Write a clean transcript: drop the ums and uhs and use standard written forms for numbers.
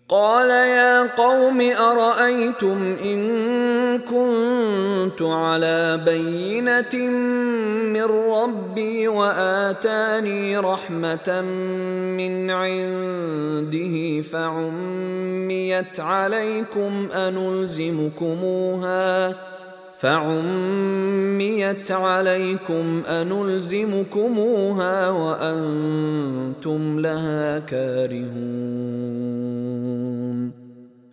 قال يا قوم أرأيتم إن كنت على بينة من ربي وآتاني رحمة من عنده فعميت عليكم أنلزمكموها وأنتم لها كارهون